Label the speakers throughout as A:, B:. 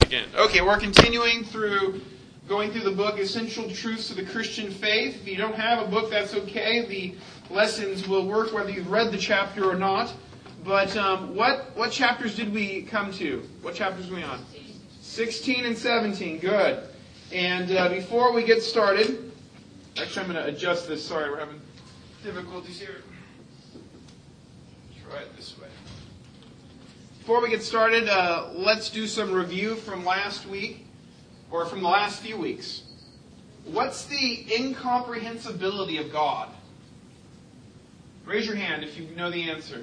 A: again. Okay, we're continuing going through the book Essential Truths of the Christian Faith. If you don't have a book, that's okay. The lessons will work whether you've read the chapter or not. But what chapters did we come to? What chapters are we on? 16 and 17. Good. And before we get started, actually I'm going to adjust this. Sorry, we're having difficulties here. Try it this way. Before we get started, let's do some review from last week, or from the last few weeks. What's the incomprehensibility of God? Raise your hand if you know the answer.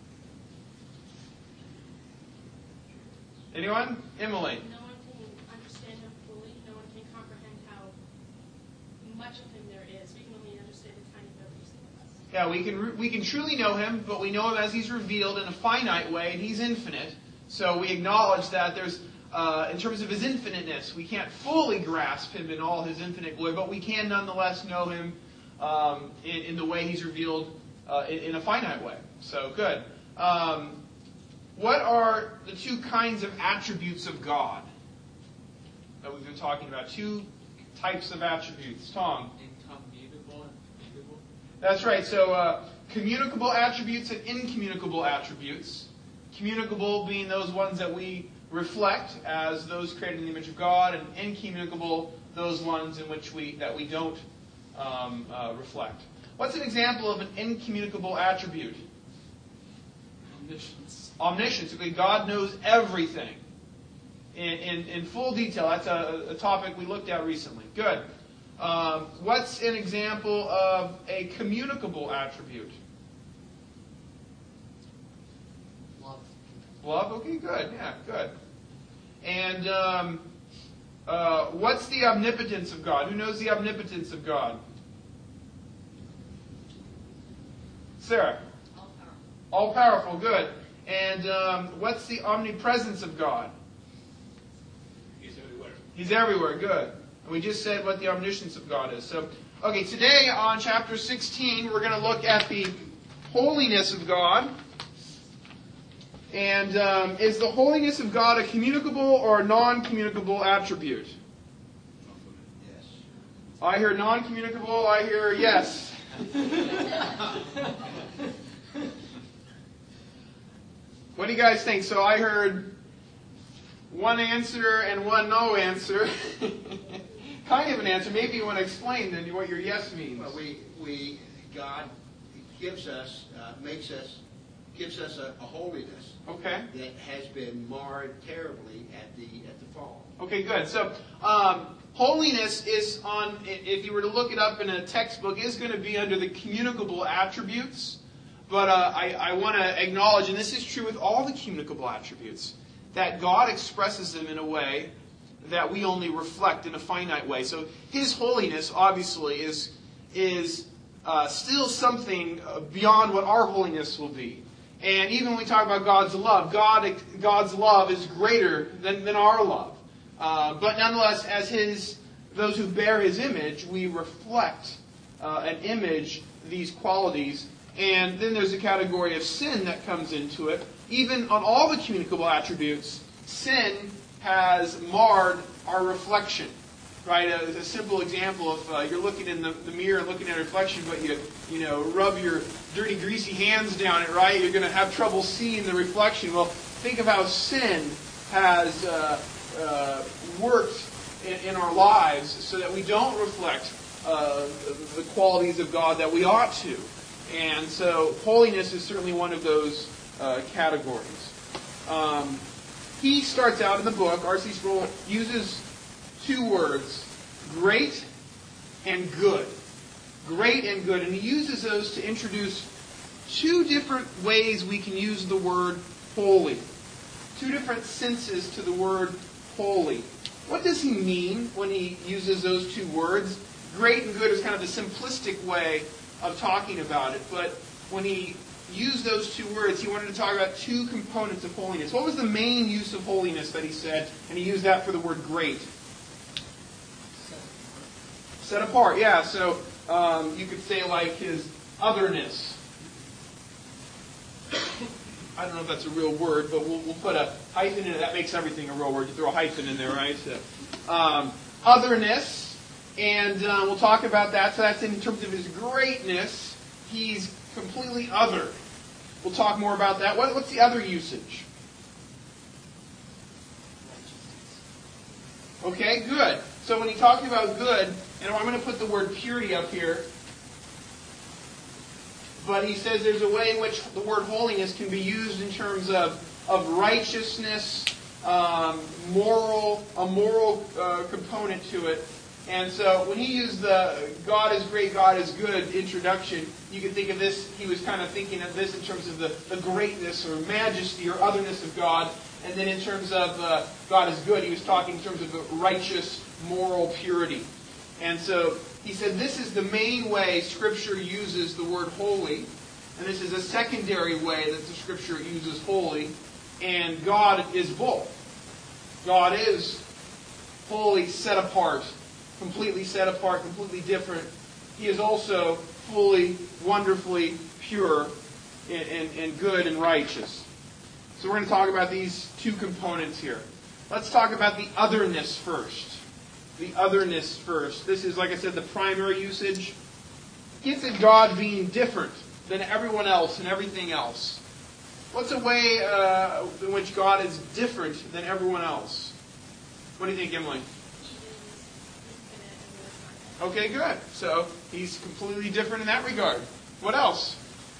A: Anyone? Emily?
B: No one can understand him fully. No one can comprehend how much of him there is. We can only understand a tiny bit of us.
A: Yeah, we can truly know him, but we know him as he's revealed in a finite way, and he's infinite. So we acknowledge that there's, in terms of his infiniteness, we can't fully grasp him in all his infinite glory, but we can nonetheless know him in the way he's revealed in a finite way. So good. What are the two kinds of attributes of God that we've been talking about? Two types of attributes. Tom?
C: Incommunicable and immutable.
A: That's right. So communicable attributes and incommunicable attributes. Communicable being those ones that we reflect as those created in the image of God, and incommunicable those ones in which we don't reflect. What's an example of an incommunicable attribute?
C: Omniscience.
A: Omniscience. Okay, God knows everything in full detail. That's a topic we looked at recently. Good. What's an example of a communicable attribute?
C: Love.
A: Love? Okay, good. Yeah, good. And what's the omnipotence of God? Who knows the omnipotence of God? Sarah? All-powerful, good. And what's the omnipresence of God?
D: He's everywhere.
A: He's everywhere, good. And we just said what the omniscience of God is. So, okay, today on chapter 16, we're going to look at the holiness of God. And is the holiness of God a communicable or a non-communicable attribute?
D: Yes.
A: I hear non-communicable, I hear yes. What do you guys think? So I heard one answer and one no answer. Kind of an answer. Maybe you want to explain then what your yes means.
D: Well, God gives us, gives us a holiness
A: Okay.
D: that has been marred terribly at the fall.
A: Okay, good. So holiness is on, if you were to look it up in a textbook, is going to be under the communicable attributes. But I want to acknowledge, and this is true with all the communicable attributes, that God expresses them in a way that we only reflect in a finite way. So His holiness, obviously, is still something beyond what our holiness will be. And even when we talk about God's love, God's love is greater than our love. But nonetheless, as those who bear His image, we reflect an image, these qualities. And then there's a category of sin that comes into it. Even on all the communicable attributes, sin has marred our reflection. Right? A simple example of you're looking in the mirror and looking at a reflection, but you rub your dirty, greasy hands down it, right? You're going to have trouble seeing the reflection. Well, think of how sin has worked in our lives so that we don't reflect the qualities of God that we ought to. And so holiness is certainly one of those categories. He starts out in the book, R.C. Sproul uses two words, great and good. Great and good. And he uses those to introduce two different ways we can use the word holy. Two different senses to the word holy. What does he mean when he uses those two words? Great and good is kind of the simplistic way of talking about it. But when he used those two words, he wanted to talk about two components of holiness. What was the main use of holiness that he said? And he used that for the word great. Set apart, yeah. So you could say like his otherness. I don't know if that's a real word, but we'll put a hyphen in it. That makes everything a real word. You throw a hyphen in there, right? So, otherness, and we'll talk about that. So that's in terms of his greatness. He's completely other. We'll talk more about that. What's the other usage? Okay, good. So when he talks about good, and I'm going to put the word purity up here, but he says there's a way in which the word holiness can be used in terms of righteousness, a moral component to it. And so when he used the God is great, God is good introduction, you can think of this, he was kind of thinking of this in terms of the greatness or majesty or otherness of God. And then in terms of God is good, he was talking in terms of the righteous, moral purity. And so he said this is the main way Scripture uses the word holy. And this is a secondary way that the Scripture uses holy. And God is both. God is fully set apart, completely different. He is also fully, wonderfully pure and good and righteous. So we're going to talk about these two components here. Let's talk about the otherness first. The otherness first. This is, like I said, the primary usage. It's at God being different than everyone else and everything else. What's a way in which God is different than everyone else? What do you think, Emily? Okay, good. So he's completely different in that regard. What else?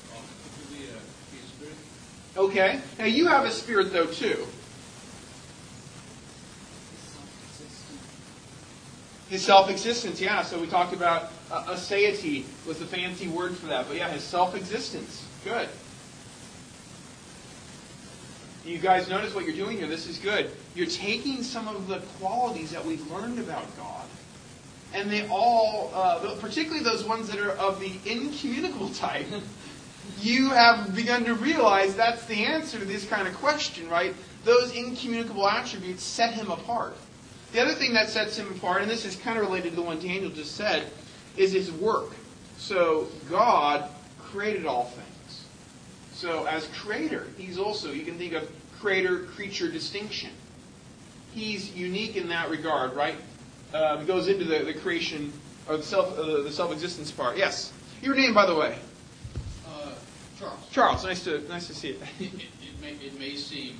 A: Okay. Now you have a spirit, though, too. His self-existence, yeah. So we talked about aseity was the fancy word for that. But yeah, his self-existence. Good. You guys notice what you're doing here. This is good. You're taking some of the qualities that we've learned about God, and they all, particularly those ones that are of the incommunicable type, you have begun to realize that's the answer to this kind of question, right? Those incommunicable attributes set him apart. The other thing that sets him apart, and this is kind of related to the one Daniel just said, is his work. So God created all things. So as creator, he's also, you can think of creator-creature distinction. He's unique in that regard, right? It goes into the creation, or the self-existence part. Yes? Your name, by the way?
C: Charles.
A: Charles, nice to see it.
C: It may seem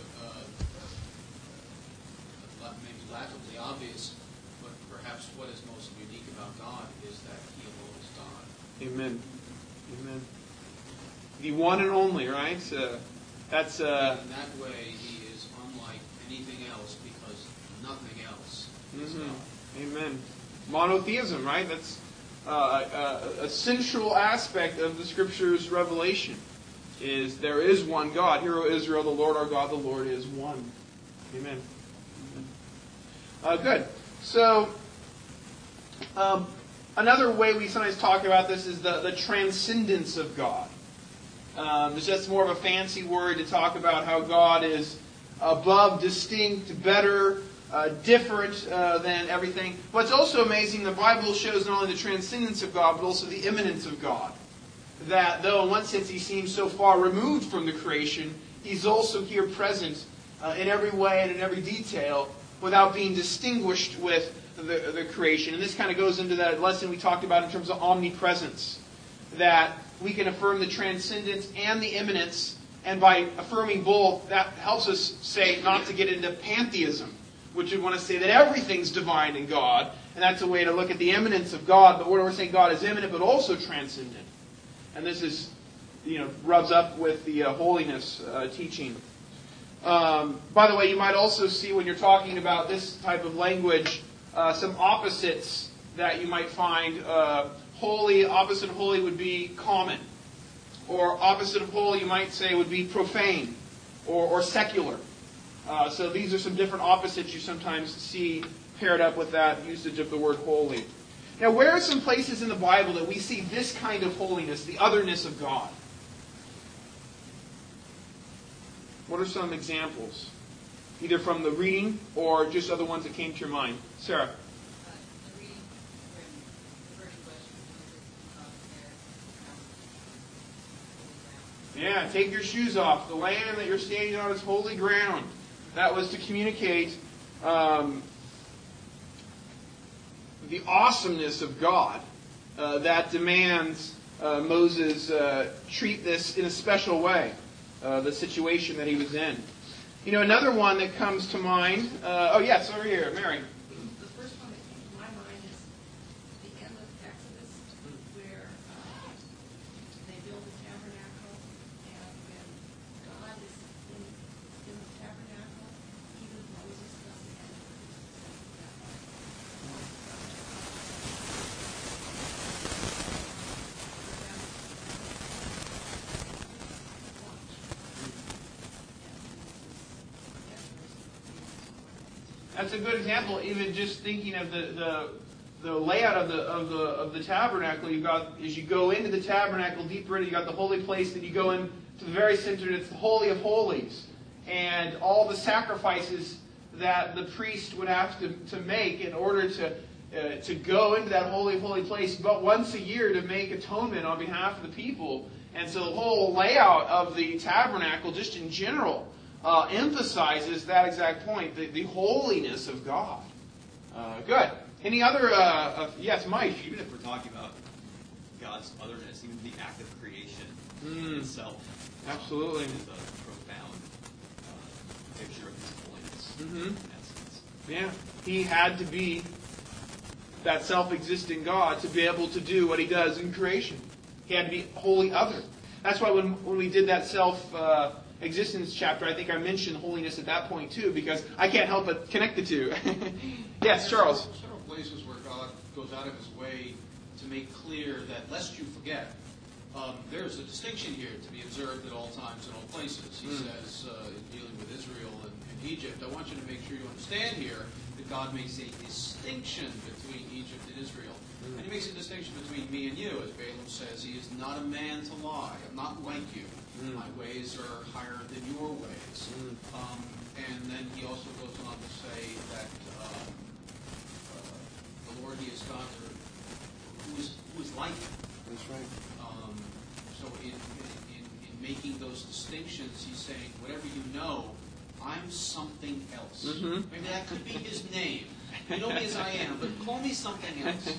C: maybe laughably obvious, but perhaps what is most unique about God is that He alone is God.
A: Amen. Amen. The one and only, right? That's.
C: In that way, He is unlike anything else because nothing else is God.
A: Amen. Monotheism, right? That's a central aspect of the Scripture's revelation. Is there is one God. Hear, O Israel, the Lord our God, the Lord is one. Amen. Good. So, another way we sometimes talk about this is the transcendence of God. It's just more of a fancy word to talk about how God is above, distinct, better, different than everything. What's also amazing, the Bible shows not only the transcendence of God, but also the immanence of God. That though in one sense He seems so far removed from the creation, He's also here present in every way and in every detail without being distinguished with the creation. And this kind of goes into that lesson we talked about in terms of omnipresence. That we can affirm the transcendence and the immanence, and by affirming both, that helps us say not to get into pantheism, which would want to say that everything's divine in God, and that's a way to look at the immanence of God, but we're saying God is immanent but also transcendent. And this is, rubs up with the holiness teaching. By the way, you might also see when you're talking about this type of language, some opposites that you might find. Holy, opposite of holy would be common. Or opposite of holy, you might say, would be profane or secular. So these are some different opposites you sometimes see paired up with that usage of the word holy. Now, where are some places in the Bible that we see this kind of holiness, the otherness of God? What are some examples? Either from the reading or just other ones that came to your mind. Sarah? Yeah, take your shoes off. The land that you're standing on is holy ground. That was to communicate the awesomeness of God that demands Moses treat this in a special way, the situation that he was in. You know, another one that comes to mind. Oh, yes, over here, Mary.
E: The first one that came to my mind is the end of Exodus, where they build the tabernacle, and when God is in the tabernacle, even Moses doesn't enter.
A: That's a good example. Even just thinking of the layout of the tabernacle, you've got, as you go into the tabernacle deeper in, you got the holy place. Then you go in to the very center, and it's the Holy of Holies, and all the sacrifices that the priest would have to make in order to go into that Holy of Holy place, but once a year to make atonement on behalf of the people. And so the whole layout of the tabernacle, just in general, emphasizes that exact point, the holiness of God. Good. Any other? Yes, Mike.
F: Even if we're talking about God's otherness, even the act of creation itself,
A: absolutely,
F: is a profound picture of His holiness.
A: Mm-hmm.
F: In that sense.
A: Yeah, He had to be that self-existing God to be able to do what He does in creation. He had to be wholly other. That's why when we did that existence chapter, I think I mentioned holiness at that point too, because I can't help but connect the two. Yes, Charles.
C: Several places where God goes out of His way to make clear that, lest you forget, there's a distinction here to be observed at all times and all places. He says, in dealing with Israel and Egypt, I want you to make sure you understand here that God makes a distinction between Egypt and Israel. And He makes a distinction between me and you. As Balaam says, He is not a man to lie. I'm not like you. My ways are higher than your ways. And then He also goes on to say that the Lord, He is God who is like Him.
A: That's right.
C: So in making those distinctions, He's saying, whatever you know, I'm something else.
A: Mm-hmm.
C: Maybe that could be His name. You know me as I am, but call me something else.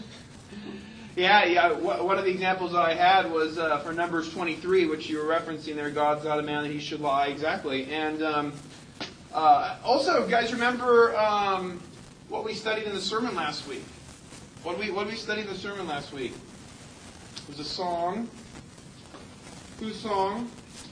A: Yeah. One of the examples that I had was for Numbers 23, which you were referencing there. God's not a man that He should lie. Exactly. And also, guys, remember what we studied in the sermon last week? What did we study in the sermon last week? It was a song. Whose song?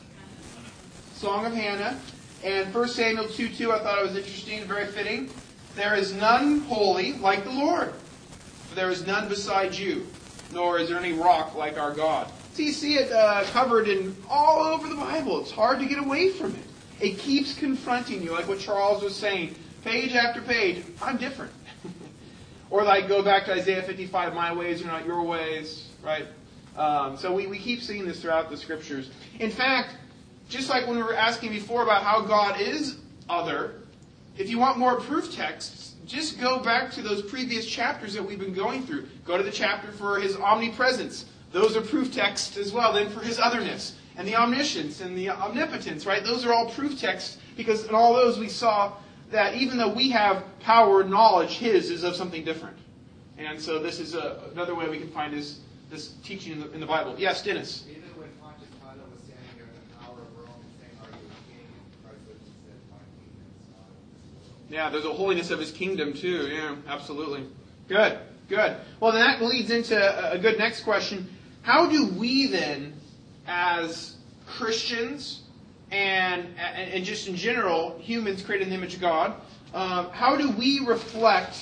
A: Song of Hannah. And 1 Samuel 2:2, I thought it was interesting, very fitting. There is none holy like the Lord. For there is none beside you, nor is there any rock like our God. So you see it covered in all over the Bible. It's hard to get away from it. It keeps confronting you, like what Charles was saying. Page after page, I'm different. Or like go back to Isaiah 55, my ways are not your ways, right? So we keep seeing this throughout the Scriptures. In fact, just like when we were asking before about how God is other, if you want more proof texts, just go back to those previous chapters that we've been going through. Go to the chapter for His omnipresence. Those are proof texts as well. Then for His otherness and the omniscience and the omnipotence, right? Those are all proof texts because in all those we saw that even though we have power and knowledge, His is of something different. And so this is another way we can find this teaching in the Bible. Yes, Dennis.
G: Even when Pontius Pilate was standing there in the power of Rome saying, "Are you a king?" Christ said, "My kingdom is not of this world."
A: Yeah, there's a holiness of His kingdom too. Yeah, absolutely. Good. Well, then that leads into a good next question. How do we then, as Christians and just in general, humans created in the image of God, how do we reflect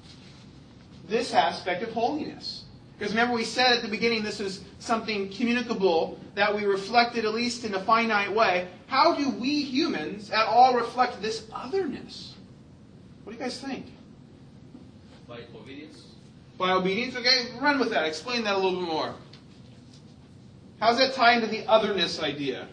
A: this aspect of holiness? Because remember we said at the beginning this is something communicable that we reflected at least in a finite way. How do we humans at all reflect this otherness? What do you guys think?
F: By obedience.
A: By obedience? Okay, run with that. Explain that a little bit more. How does that tie into the otherness idea?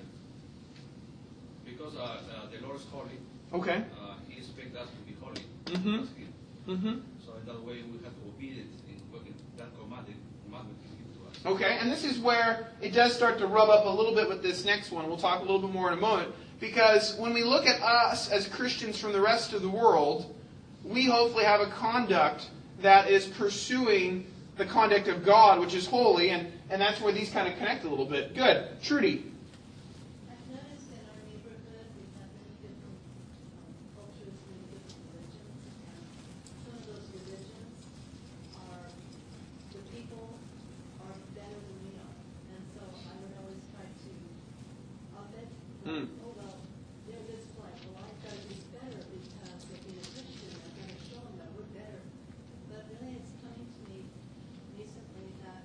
F: Because the Lord is holy.
A: Okay.
F: He expects us to be holy.
A: Mm-hmm.
F: As Him.
A: Mm-hmm.
F: So in that way we have to obey it in that commandment He gives to us.
A: Okay, and this is where it does start to rub up a little bit with this next one. We'll talk a little bit more in a moment. Because when we look at us as Christians from the rest of the world, we hopefully have a conduct that is pursuing the conduct of God, which is holy, and that's where these kind of connect a little bit. Good. Trudy.
E: I've noticed in our neighborhood we have many different cultures, many different religions, and some of those religions are, the people are better than we are. And so I would always try to up it. Oh, well, they're this way. Well, I've got to be better because of being a Christian. I'm going to show them that we're better. But really it's coming to me recently that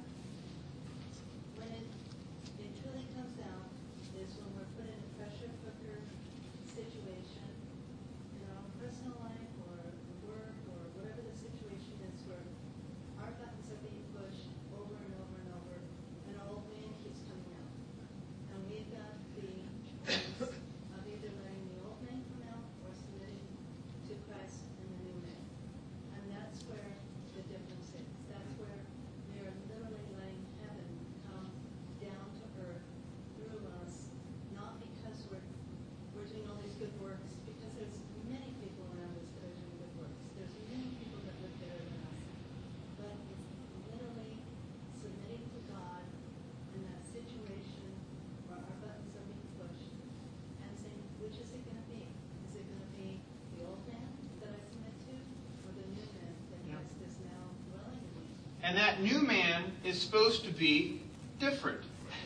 E: when it truly comes out is when we're put in a pressure cooker situation in our own personal life or work or whatever the situation is where our buttons are being pushed over and over and over and our old man keeps coming out. And we've got the choice of either letting the old man come out or submitting to Christ and the new man. And that's where the difference is. That's where we are literally letting heaven come down to earth through us, not because we're doing all these good works, because there's many people around us that are doing good works. There's many people that live better than us. But it's literally submitting to God in that situation where our buttons are being pushed and saying, which is it going to be? Is it going to be the old man that I submit to or the new man that Christ is now dwelling in me?
A: And that new man is supposed to be different,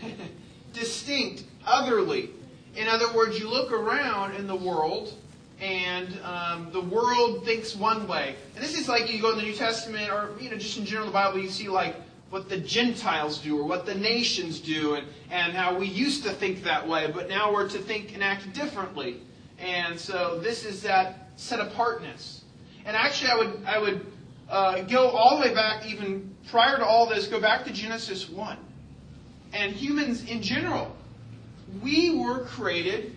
A: distinct, otherly. In other words, you look around in the world, and the world thinks one way. And this is like you go in the New Testament, or just in general the Bible, you see like what the Gentiles do, or what the nations do, and how we used to think that way, but now we're to think and act differently. And so this is that set apartness. And actually, I would go all the way back, even prior to all this, go back to Genesis 1. And humans in general, we were created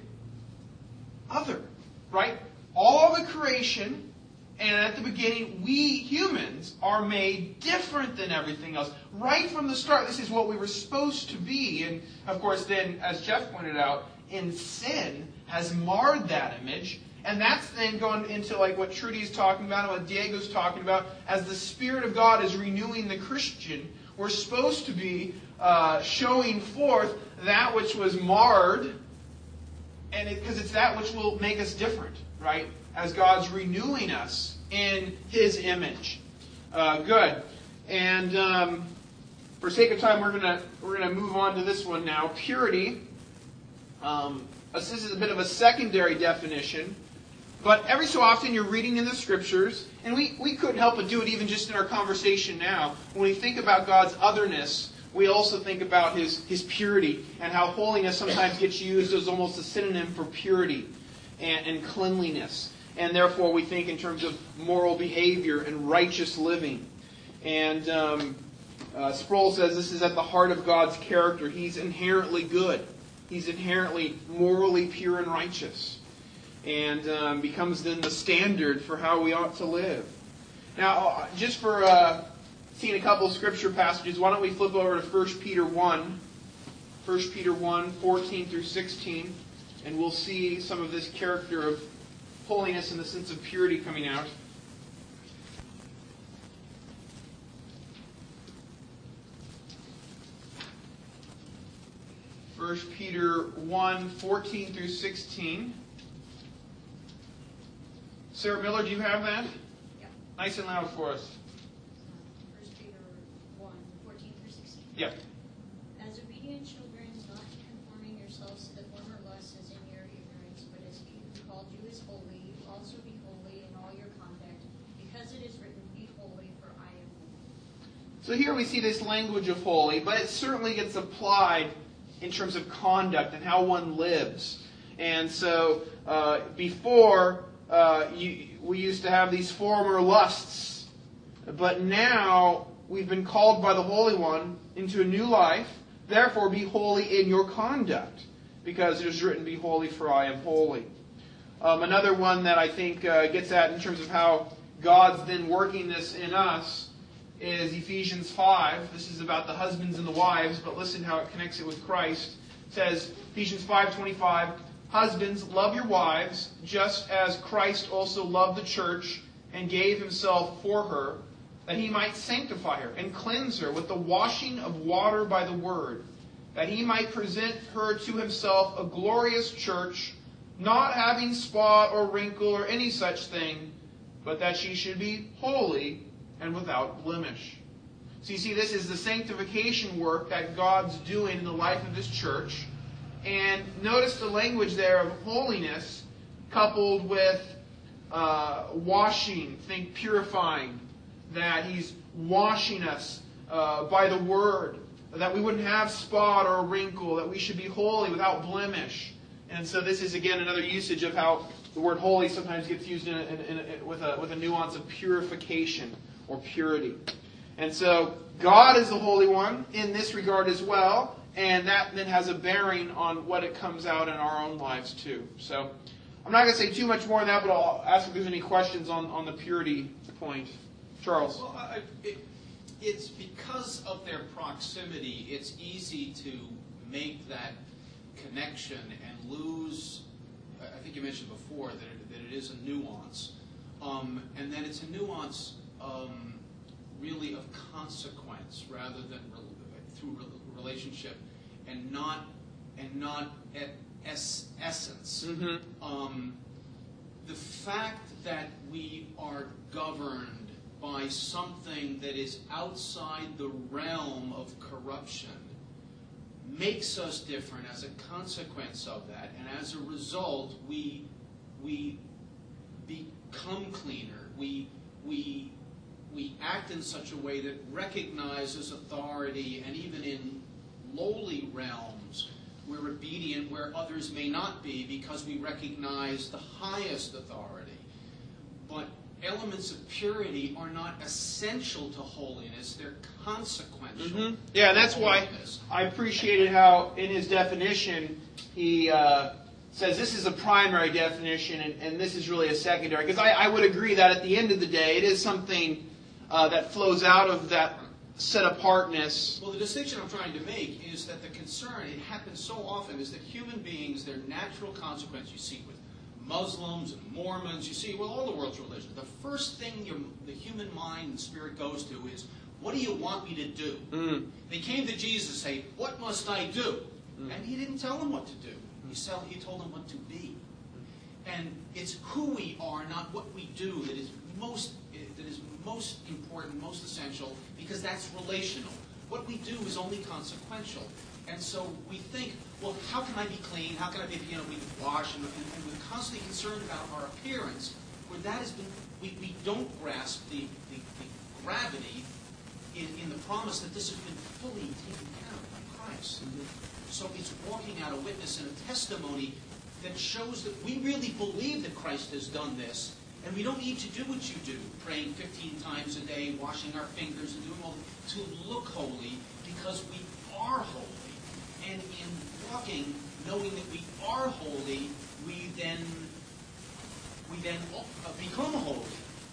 A: other, right? All the creation, and at the beginning, we humans are made different than everything else. Right from the start, this is what we were supposed to be. And of course, then, as Jeff pointed out, in sin has marred that image. And that's then going into like what Trudy's talking about and what Diego's talking about. As the Spirit of God is renewing the Christian, we're supposed to be showing forth that which was marred, and because it's that which will make us different, right? As God's renewing us in His image. Good. And for sake of time, we're gonna move on to this one now. Purity. This is a bit of a secondary definition. But every so often you're reading in the Scriptures, and we couldn't help but do it even just in our conversation now. When we think about God's otherness, we also think about His purity, and how holiness sometimes gets used as almost a synonym for purity and cleanliness. And therefore we think in terms of moral behavior and righteous living. And Sproul says this is at the heart of God's character. He's inherently good. He's inherently morally pure and righteous. And becomes then the standard for how we ought to live. Now, just for seeing a couple of scripture passages, why don't we flip over to 1 Peter 1. 1 Peter 1, 14 through 16. And we'll see some of this character of holiness in the sense of purity coming out. First Peter 1, 14 through 16. Sarah Miller, do you have that?
E: Yep.
A: Nice and loud for us.
H: 1 Peter 1, 14 through 16.
A: Yep.
H: As obedient children, not conforming yourselves to the former lusts as in your ignorance, but as he who called you is holy, you also be holy in all your conduct, because it is written, be holy, for I am holy.
A: So here we see this language of holy, but it certainly gets applied in terms of conduct and how one lives. And so before, we used to have these former lusts, but now we've been called by the Holy One into a new life. Therefore, be holy in your conduct, because it is written, be holy, for I am holy. Another one that I think gets at in terms of how God's then working this in us is Ephesians 5. This is about the husbands and the wives, but listen how it connects it with Christ. It says, Ephesians 5:25, "Husbands, love your wives, just as Christ also loved the church and gave himself for her, that he might sanctify her and cleanse her with the washing of water by the word, that he might present her to himself a glorious church, not having spot or wrinkle or any such thing, but that she should be holy and without blemish." So you see, this is the sanctification work that God's doing in the life of His church. And notice the language there of holiness coupled with washing, think purifying, that He's washing us by the Word, that we wouldn't have spot or wrinkle, that we should be holy without blemish. And so this is, again, another usage of how the word holy sometimes gets used with a nuance of purification or purity. And so God is the Holy One in this regard as well, and that then has a bearing on what it comes out in our own lives too. So I'm not going to say too much more on that, but I'll ask if there's any questions on the purity point. Charles?
C: Well, it's because of their proximity, it's easy to make that connection and lose. I think you mentioned before that it is a nuance, and then it's a nuance really of consequence rather than through relationship, and not at essence.
A: Mm-hmm.
C: The fact that we are governed by something that is outside the realm of corruption makes us different as a consequence of that, and as a result, we become cleaner. We act in such a way that recognizes authority, and even in lowly realms, we're obedient where others may not be because we recognize the highest authority. But elements of purity are not essential to holiness, they're consequential.
A: Mm-hmm. Yeah, and that's why I appreciated how in his definition he says this is a primary definition and this is really a secondary. Because I would agree that at the end of the day it is something that flows out of that set apartness.
C: Well, the distinction I'm trying to make is that the concern, it happens so often, is that human beings, their natural consequence, you see with Muslims and Mormons, you see with all the world's religions, the first thing the human mind and spirit goes to is, what do you want me to do?
A: Mm.
C: They came to Jesus and say, what must I do? And he didn't tell them what to do. He told them what to be. And it's who we are, not what we do, that is most important, most essential, because that's relational. What we do is only consequential. And so we think, well, how can I be clean? How can I be, we wash? And we're constantly concerned about our appearance, where that has been, we don't grasp the gravity in the promise that this has been fully taken care of by Christ.
A: Mm-hmm.
C: So it's walking out a witness and a testimony that shows that we really believe that Christ has done this, and we don't need to do what you do, praying 15 times a day, washing our fingers, and doing all to look holy, because we are holy. And in walking, knowing that we are holy, we then become holy.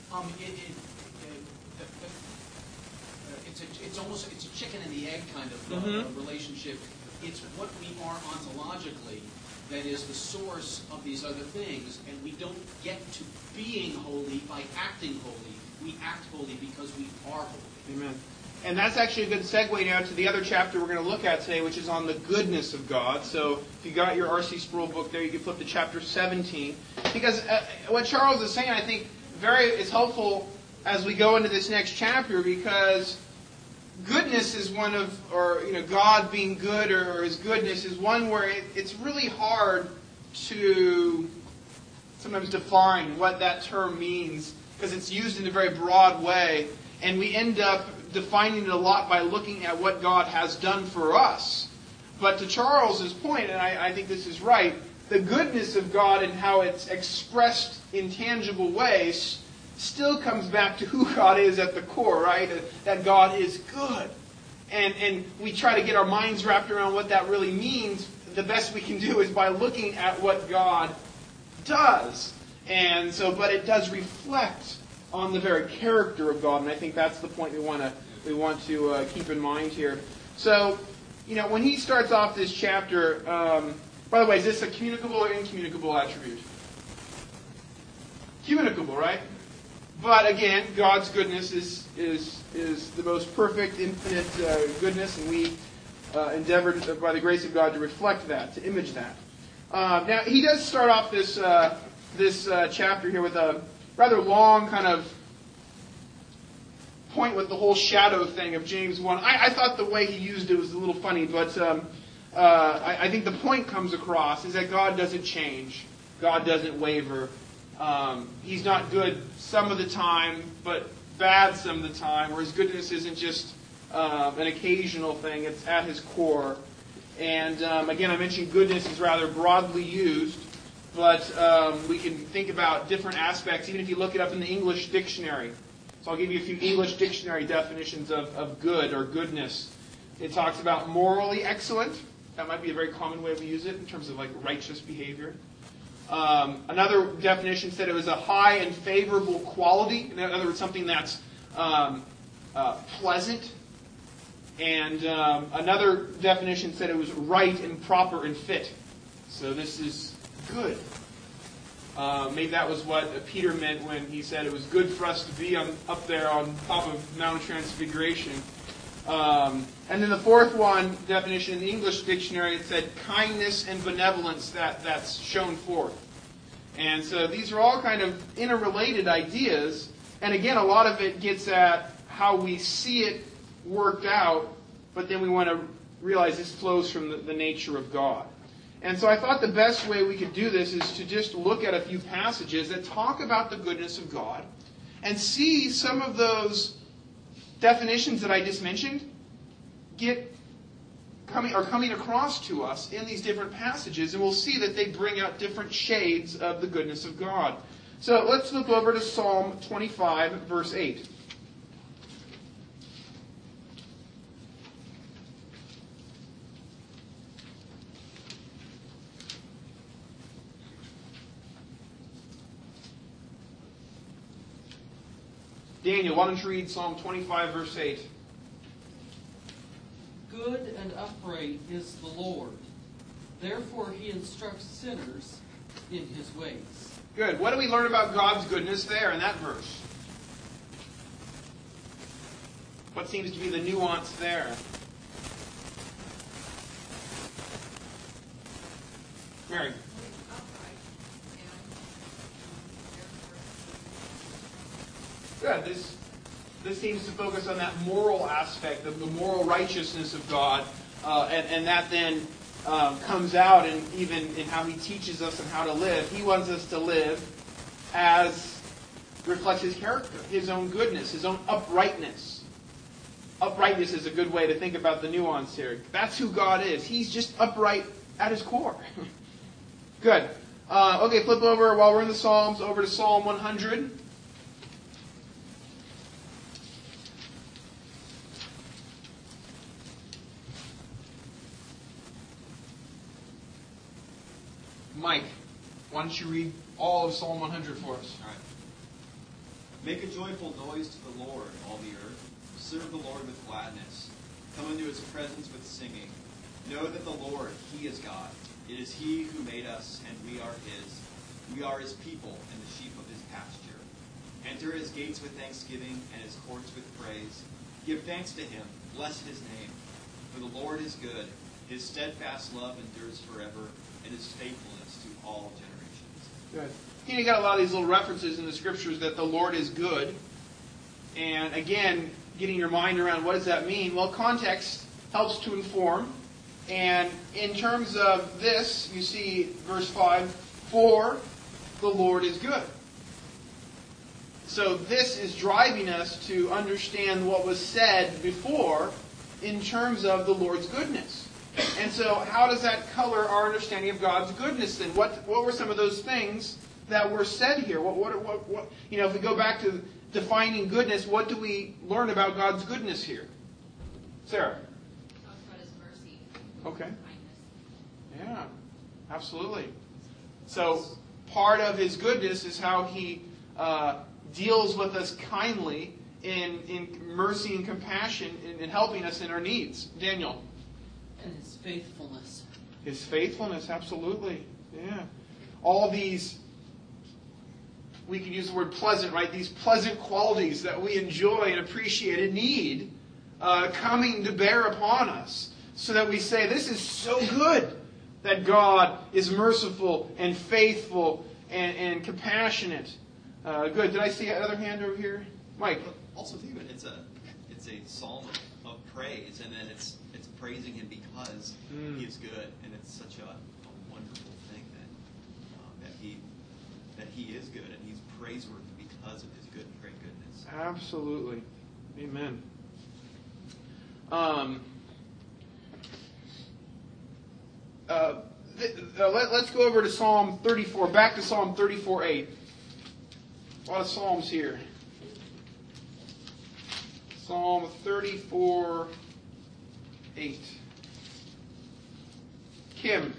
C: It's a chicken and the egg kind of relationship. It's what we are ontologically that is the source of these other things, and we don't get to being holy by acting holy. We act holy because we are holy.
A: Amen. And that's actually a good segue now to the other chapter we're going to look at today, which is on the goodness of God. So if you got your R.C. Sproul book there, you can flip to chapter 17. Because what Charles is saying, I think, is helpful as we go into this next chapter, because goodness is one of, God being good or His goodness is one where it's really hard to sometimes define what that term means, because it's used in a very broad way, and we end up defining it a lot by looking at what God has done for us. But to Charles's point, and I think this is right, the goodness of God and how it's expressed in tangible ways still comes back to who God is at the core, right? That God is good. And we try to get our minds wrapped around what that really means. The best we can do is by looking at what God does. And so, but it does reflect on the very character of God, and I think that's the point we want to keep in mind here. So, when he starts off this chapter, by the way, is this a communicable or incommunicable attribute? Communicable, right? But again, God's goodness is the most perfect, infinite goodness, and we endeavored by the grace of God to reflect that, to image that. Now, he does start off this chapter here with a rather long kind of point with the whole shadow thing of James 1. I thought the way he used it was a little funny, but I think the point comes across is that God doesn't change. God doesn't waver. He's not good some of the time, but bad some of the time, where his goodness isn't just an occasional thing. It's at his core. And again, I mentioned goodness is rather broadly used, but we can think about different aspects, even if you look it up in the English dictionary. So I'll give you a few English dictionary definitions of good or goodness. It talks about morally excellent. That might be a very common way we use it in terms of like righteous behavior. Another definition said it was a high and favorable quality. In other words, something that's pleasant. And another definition said it was right and proper and fit. So this is good. Maybe that was what Peter meant when he said it was good for us to be up there on top of Mount Transfiguration. And then the fourth one, definition in the English dictionary, it said kindness and benevolence that's shown forth. And so these are all kind of interrelated ideas. And again, a lot of it gets at how we see it worked out, but then we want to realize this flows from the nature of God. And so I thought the best way we could do this is to just look at a few passages that talk about the goodness of God and see some of those definitions that I just mentioned coming across to us in these different passages, and we'll see that they bring out different shades of the goodness of God. So let's look over to Psalm 25, verse 8. Daniel, why don't you read Psalm 25, verse 8?
I: Good and upright is the Lord. Therefore he instructs sinners in his ways.
A: Good. What do we learn about God's goodness there in that verse? What seems to be the nuance there? Mary. Good. This seems to focus on that moral aspect of the moral righteousness of God, and that then comes out even in how He teaches us and how to live. He wants us to live as reflects His character, His own goodness, His own uprightness. Uprightness is a good way to think about the nuance here. That's who God is. He's just upright at His core. Good. Okay, flip over, while we're in the Psalms, over to Psalm 100. Mike, why don't you read all of Psalm 100 for us?
F: All right. Make a joyful noise to the Lord, all the earth. Serve the Lord with gladness. Come into His presence with singing. Know that the Lord, He is God. It is He who made us, and we are His. We are His people and the sheep of His pasture. Enter His gates with thanksgiving and His courts with praise. Give thanks to Him. Bless His name. For the Lord is good. His steadfast love endures forever, and His faithfulness to all generations.
A: Good. You got a lot of these little references in the Scriptures that the Lord is good. And again, getting your mind around what does that mean? Well, context helps to inform. And in terms of this, you see verse 5, for the Lord is good. So this is driving us to understand what was said before in terms of the Lord's goodness. And so how does that color our understanding of God's goodness then? What were some of those things that were said here? What if we go back to defining goodness, what do we learn about God's goodness here? Sarah?
E: Talks about His mercy.
A: Okay.
E: Kindness.
A: Yeah, absolutely. So part of His goodness is how He deals with us kindly in mercy and compassion in helping us in our needs. Daniel.
I: And His faithfulness.
A: His faithfulness, absolutely. Yeah. All these, we can use the word pleasant, right? These pleasant qualities that we enjoy and appreciate and need coming to bear upon us, so that we say, this is so good that God is merciful and faithful and compassionate. Good. Did I see another hand over here? Mike.
F: Also, think of it. It's a psalm of praise, and then it's praising Him because He is good, and it's such a wonderful thing that He is good, and He's praiseworthy because of His good, great goodness.
A: Absolutely. Amen. Let's go over to Psalm 34. Back to Psalm 34:8. A lot of Psalms here. Psalm 34:8. Kim.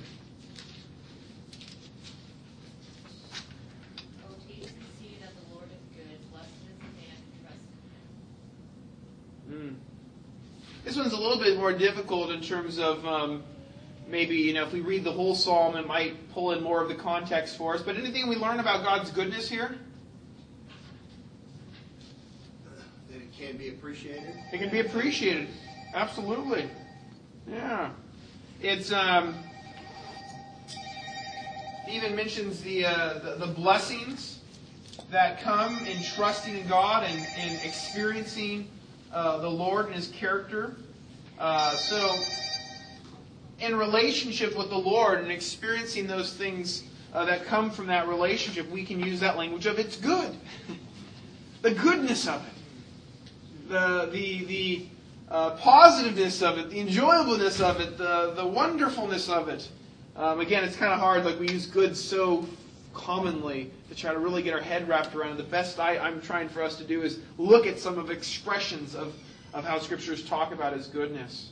J: Oh, taste and see that the Lord is good. Blessed is the man who trusts in Him.
A: This one's a little bit more difficult in terms of maybe, if we read the whole psalm, it might pull in more of the context for us. But anything we learn about God's goodness here?
D: That it can be appreciated.
A: It can be appreciated. Absolutely. Yeah. It's even mentions the blessings that come in trusting in God and experiencing the Lord and His character. So, in relationship with the Lord and experiencing those things that come from that relationship, we can use that language of it's good. The goodness of it. The positiveness of it, the enjoyableness of it, the wonderfulness of it. Again, it's kind of hard, like we use good so commonly to try to really get our head wrapped around it. The best I'm trying for us to do is look at some of expressions of how Scriptures talk about His goodness.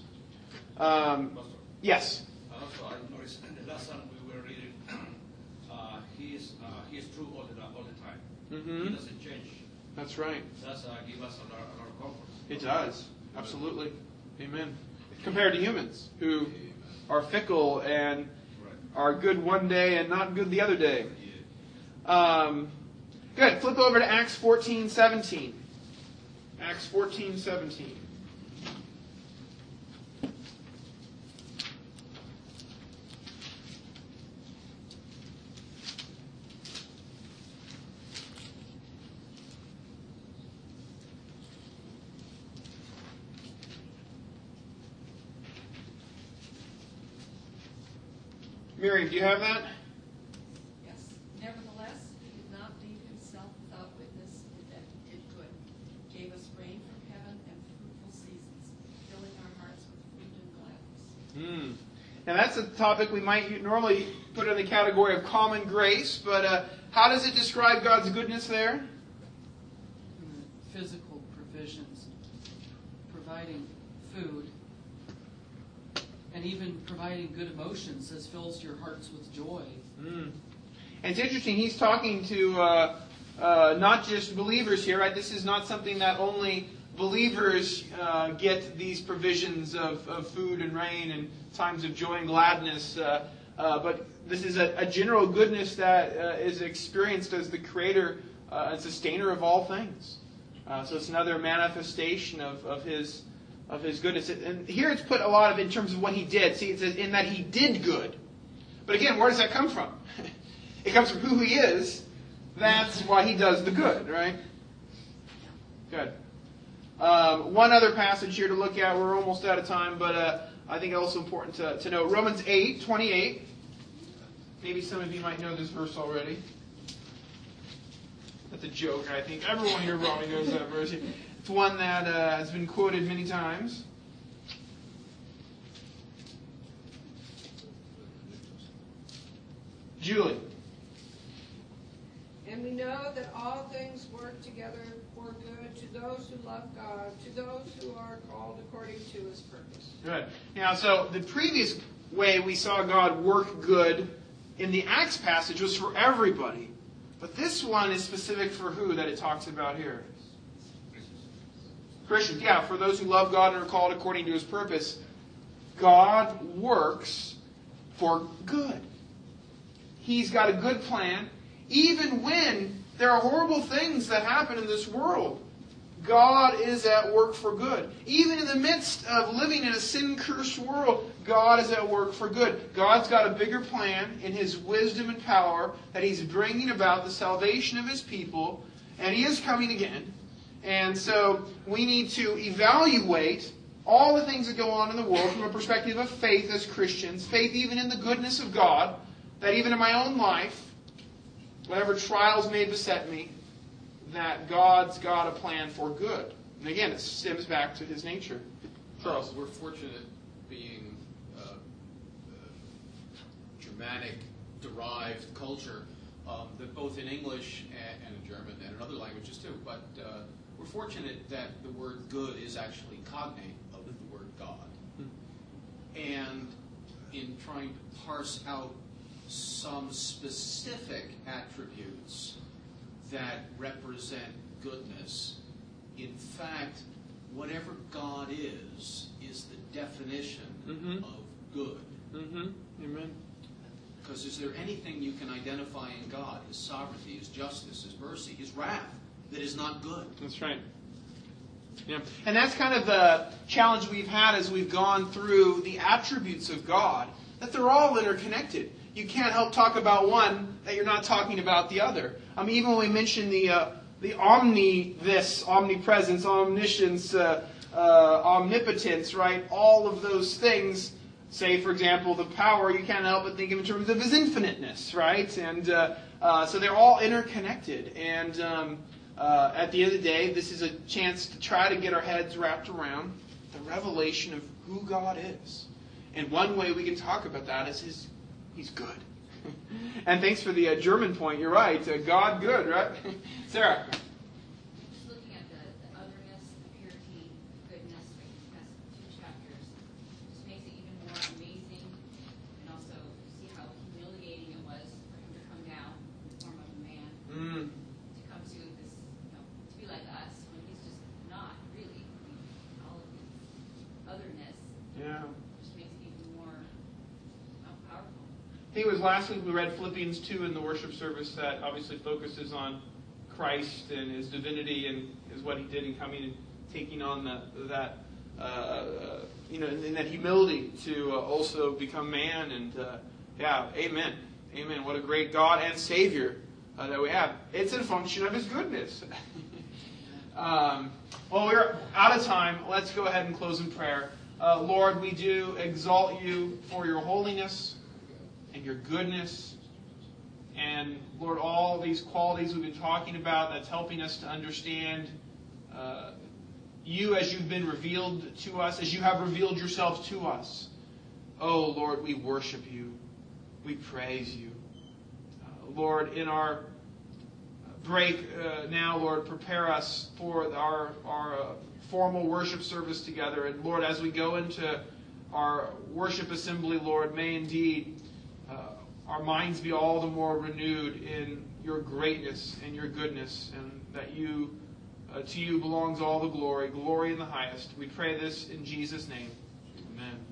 A: Yes?
K: Also, I noticed in the lesson we were reading, he is true all the time.
A: Mm-hmm.
K: He doesn't change.
A: That's right.
K: That's give us a lot of comfort.
A: It does. Absolutely. Amen. Compared to humans who are fickle and are good one day and not good the other day. Good. Flip over to Acts 14:17. Acts 14:17. Mary, do you have that?
E: Yes. Nevertheless, He did not leave Himself without witness that He did good. Gave us rain from heaven and fruitful seasons, filling our hearts with fruit and gladness.
A: Now that's a topic we might normally put in the category of common grace, but how does it describe God's goodness there?
I: Physical provisions, providing food, and even providing good emotions as fills your hearts with joy.
A: And it's interesting, he's talking to not just believers here, right? This is not something that only believers get these provisions of food and rain and times of joy and gladness, but this is a general goodness that is experienced as the creator and sustainer of all things. So it's another manifestation of His goodness. And here it's put a lot of in terms of what He did. See, it says in that He did good. But again, where does that come from? It comes from who He is. That's why He does the good, right? Good. One other passage here to look at. We're almost out of time, but I think it's also important to note. Romans 8:28. Maybe some of you might know this verse already. That's a joke, I think. Everyone here probably knows that verse. It's one that has been quoted many times. Julie.
L: And we know that all things work together for good to those who love God, to those who are called according to His purpose.
A: Good. Now, so the previous way we saw God work good in the Acts passage was for everybody. But this one is specific for who that it talks about here? Christians. Yeah, for those who love God and are called according to His purpose. God works for good. He's got a good plan. Even when there are horrible things that happen in this world, God is at work for good. Even in the midst of living in a sin-cursed world, God is at work for good. God's got a bigger plan in His wisdom and power that He's bringing about the salvation of His people, and He is coming again. And so we need to evaluate all the things that go on in the world from a perspective of faith as Christians, faith even in the goodness of God, that even in my own life, whatever trials may beset me, that God's got a plan for good. And again, it stems back to His nature. Charles.
C: We're fortunate being Germanic-derived culture, that both in English and in German and in other languages too, but we're fortunate that the word good is actually cognate of the word God. And in trying to parse out some specific attributes that represent goodness, in fact, whatever God is the definition of good.
A: Amen.
C: Because is there anything you can identify in God, His sovereignty, His justice, His mercy, His wrath, that is not good?
A: That's right. Yeah. And that's kind of the challenge we've had as we've gone through the attributes of God, that they're all interconnected. You can't help talk about one that you're not talking about the other. I mean, even when we mention the omnipresence, omniscience, omnipotence, right? All of those things, say, for example, the power, you can't help but think of in terms of His infiniteness, right? And so they're all interconnected. And at the end of the day, this is a chance to try to get our heads wrapped around the revelation of who God is. And one way we can talk about that is He's good. And thanks for the German point. You're right. God good, right? Sarah.
J: Just looking at the otherness, the purity, goodness, like these past 2 chapters, just makes it even more amazing. And also see how humiliating it was for Him to come down in the form of a man. To come to this, to be like us, when He's just not really. All of His otherness.
A: Yeah. I think it was last week we read Philippians 2 in the worship service that obviously focuses on Christ and His divinity and is what He did in coming and taking on that humility to also become man. And amen. Amen. What a great God and Savior that we have. It's a function of His goodness. Well, we're out of time. Let's go ahead and close in prayer. Lord, we do exalt You for Your holiness and Your goodness, and Lord, all these qualities we've been talking about that's helping us to understand You as You've been revealed to us, as You have revealed Yourself to us. Oh Lord, we worship You. We praise You. Lord, in our break now, Lord, prepare us for our formal worship service together. And Lord, as we go into our worship assembly, Lord, may indeed our minds be all the more renewed in Your greatness and Your goodness, and that You, to You belongs all the glory in the highest. We pray this in Jesus' name. Amen.